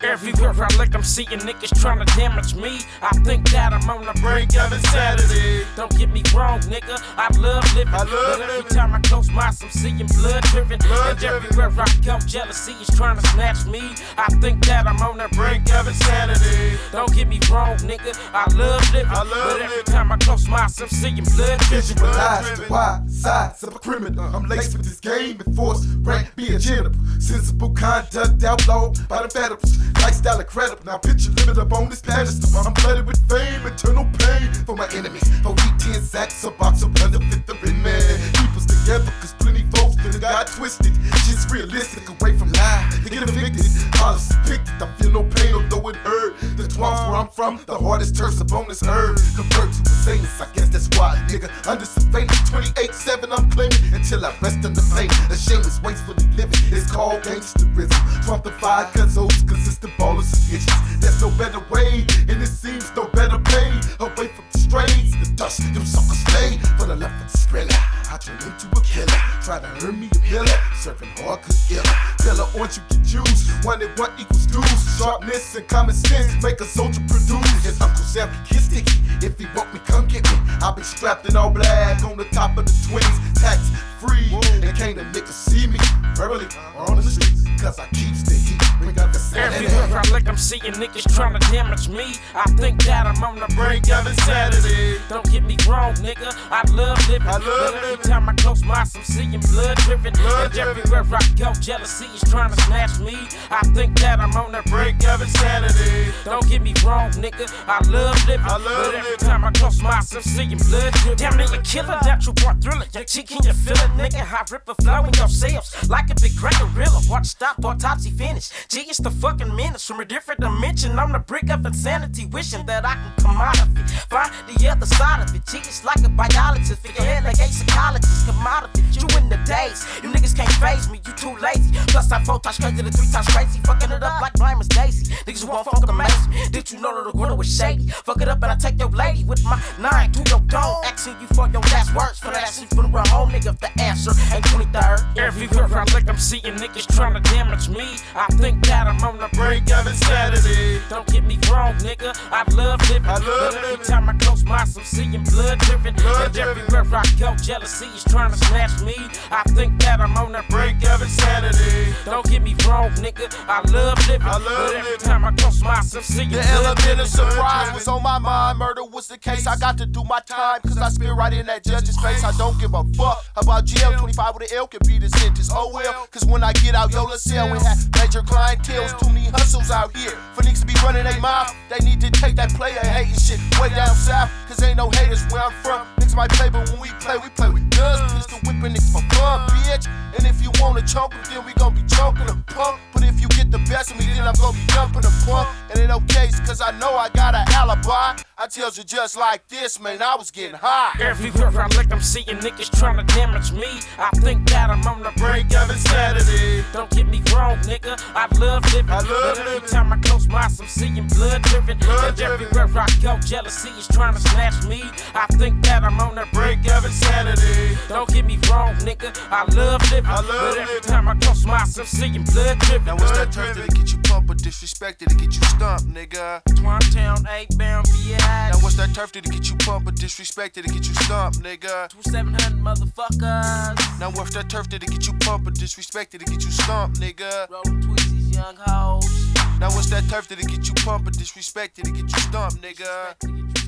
Everywhere I look, I'm seeing niggas tryna damage me. I think that I'm on the brink of insanity. Don't get me wrong, nigga, I love living. But every time I close my eyes, I'm seeing blood driven. And everywhere I go, jealousy is trying to snatch me. I think that I'm on the brink of insanity. Don't get me wrong, nigga, I love living. But every time I close my eyes, I'm seeing blood driven. Visualize the wide sides of a criminal. I'm laced with this game and force, rank be a general. Sensible conduct outlawed by the federals. Lifestyle incredible. Now picture living up on this pedestal. I'm flooded with fame, eternal pain for my enemies. For we 10 sacks, a box of benefit the man. Keep us together, cause plenty folks that got twisted. Shit's realistic, away from lie. They get evicted. Policy depicted. I feel no pain, although it hurt. The twats where I'm from, the hardest turfs upon this earth. Convert to a Satanist, I guess that's why, nigga. Under some fate, 28-7, I'm claiming until I rest in the pain. The shameless, wastefully living. It's called gangsterism. Trumpified cuzos, consistent ballers and bitches. There's no better way, and it seems no better pay. Away from the strains, the dust, them suckers stay. For the left of the thriller, I turn into a killer. Try to earn me a miller, serving hard cause iller. Pillar orange, you get juice. 1 and 1 equals 2. Sharpness and common sense make a soldier produce. And Uncle Sam gets sticky. If he want me, come get me. I'll be strapped in all black on the top of the 20s. Tax free, and can't a nigga see me verbally or on the streets, cause I keeps the heat. Bring out the sanity. Everywhere I look, I'm seeing niggas tryna damage me. I think that I'm on the brink of insanity. Don't get me wrong, nigga, I love living. But every time I close my eyes, I'm seeing blood driven. And everywhere I go, jealousy is tryna snatch me. I think that I'm on the brink of insanity. Don't get me wrong, nigga, I love living. But every time I close my eyes, I'm seeing blood driven. Damn nigga, killer, natural born thriller. Your cheek and you feel it, nigga. I rip a flow in your sales like a big crack gorilla. Watch stop, autopsy finish. G, it's the fucking menace from a different dimension. I'm the brick of insanity, wishing that I can come out of it. Find the other side of it. G, it's like a biologist. Figure head like a psychologist. Come out of it. You in the days. You niggas can't phase me. You too lazy. Plus I 4 times crazy to 3 times crazy. Fucking it up like blind as Daisy. Niggas who want funk amaze me. Did you know that the quarter was shady? Fuck it up and I take your lady with my 9 to your dome. Asking you for your last words. For that shit from the home, nigga. If the answer ain't 23rd. Everywhere I look, I'm seeing niggas tryna damage me. I think that I'm on the brink of insanity. Don't get me wrong, nigga, I love living. But every time I close my eyes, I'm seeing blood driven. And everywhere I go, jealousy is tryna snatch me. I think that I'm on the brink of insanity. Don't get me wrong, nigga, I love living. But every time I close my eyes, I'm seeing blood driven. The element of surprise was on my mind. Murder was the case. I got to do my time, cause I spit right in that judge's face. I don't give a fuck about jail. 25 with an L can be the sentence. Oh well, cause when I get out, yo, let's sell. We have major clientels, too many hustles out here. For niggas to be running their mouth, they need to take that player hating shit way down south. Cause ain't no haters where I'm from. Niggas might play, but when we play with guns. Pistol whipping niggas for fun, bitch. And if you wanna choke them, then we gon' be choking them, punk. But if you get the best of me, then I'm gon' be jumping them, punk. And it okay, cause I know I got an alibi. I tells you just like this, man, I was getting high. Everywhere I look, I'm seeing niggas tryna damage me. I think that I'm on the brink of insanity. Don't get me wrong, nigga, I love living. But every time I close my eyes, I'm seeing blood driven. And everywhere I go, jealousy is tryna snatch me. I think that I'm on the brink of insanity. Don't get me wrong, nigga, I love living. But every time I close my eyes, I'm seeing blood driven. Now what's that turf to get you pumped or disrespected to get you stumped, nigga? Town 8 bound, yeah. Now what's that turf to get you pumped or disrespected to get you stumped, nigga? 2700 motherfuckers. Now what's that turf to get you pumped or disrespected to get you stumped, nigga? Rolling tweezies, young hoes. Now what's that turf to get you pumped or disrespected to get you stumped, nigga?